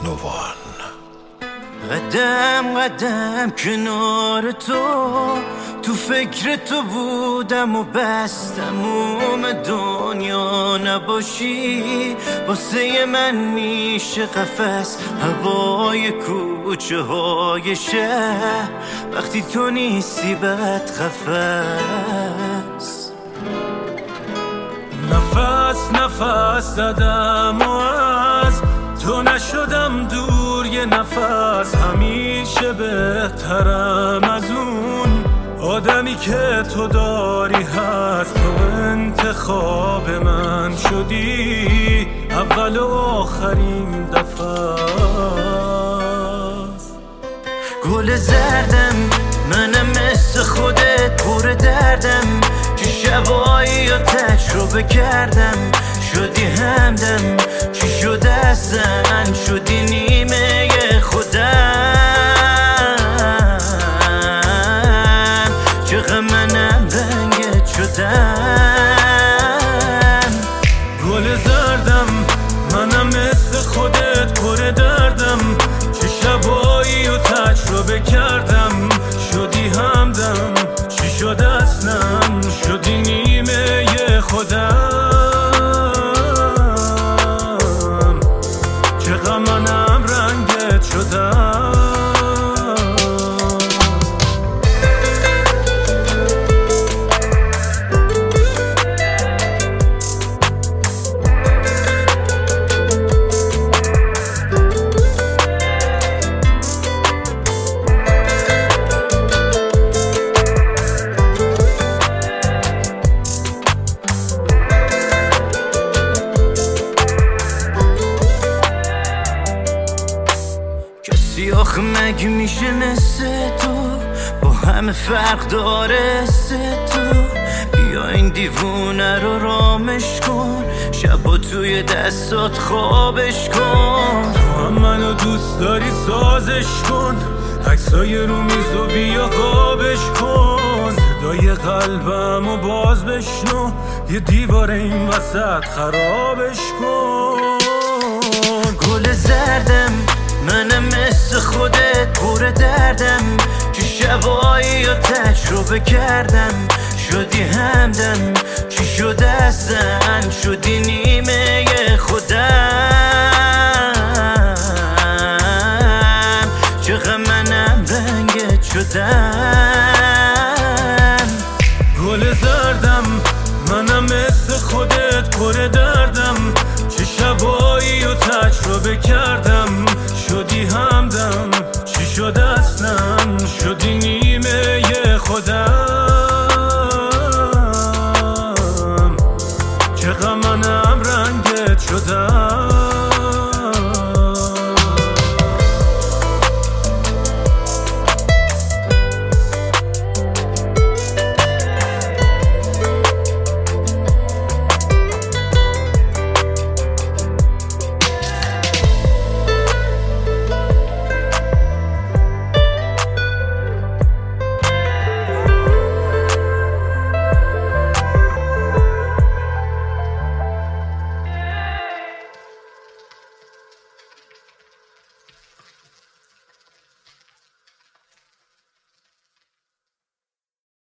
نوان. قدم قدم کنار تو فکر تو بودم و بس تموم دنیا نباشی. واسه من میشه قفس هوای کوچه های شهر، وقتی تو نیستی بد قفس. نفس نفس زدم و از تو نشدم دور یه نفس. همیشه بهترم از اون آدمی که تو داری هست. تو انتخاب من شدی اول و آخرین دفعه. گل زردم منم مثل خودت پر دردم، که شبایی رو تجربه کردم. شدی همدم چی شده اصلا، شدی نیمه خودم. چقدر منم رنگت شدم. گل زردم منم مثل خودت پر دردم، چه شبایی رو تجربه کردم. شدی همدم چی شد اصلا، شدی نیمه خودم. چقدر منم رنگت شدم. آخه مگه میشه مثل تو با همه فرق داره تو؟ بیا این دیوونه رو رامش کن، شبا توی دستات خوابش کن. تو هم منو دوست داری سازش کن، عکسای رو میز و بیا قابش کن. صدای قلبمو باز بشنو، یه دیوار این وسط خرابش کن. گل زردم منم مثل خودت پر دردم، که شبایی رو تجربه کردم. شدی همدم چی شده اصلا، شدی نیمه خودم. چقدر منم رنگت شدم.